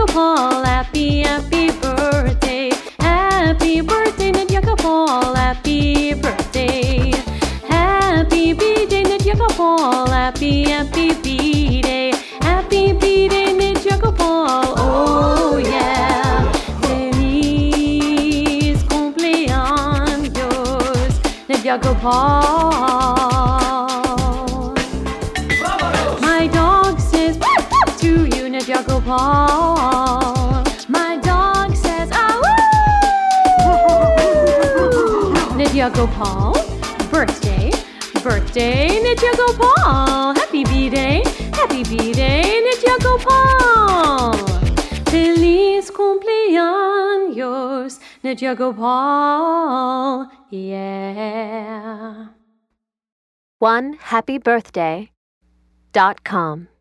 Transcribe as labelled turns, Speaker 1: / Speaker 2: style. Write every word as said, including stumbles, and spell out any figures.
Speaker 1: Paul, happy, happy birthday. Happy birthday, Nidhaka Paul, happy birthday. Happy B-Day, Nidhaka Paul, happy, happy B-Day. Happy B-Day, Nidhaka Paul, oh yeah. Feliz cumpleaños, Nidhaka Paul. My dog says to you, Nidhaka Paul. My dog says, ah woo! Nidhaka Paul, birthday, birthday, Nidhaka Paul. Happy B-Day, happy B-Day, Nidhaka Paul. Feliz cumpleaños, Nidhaka Paul, yeah.
Speaker 2: one happy birthday dot com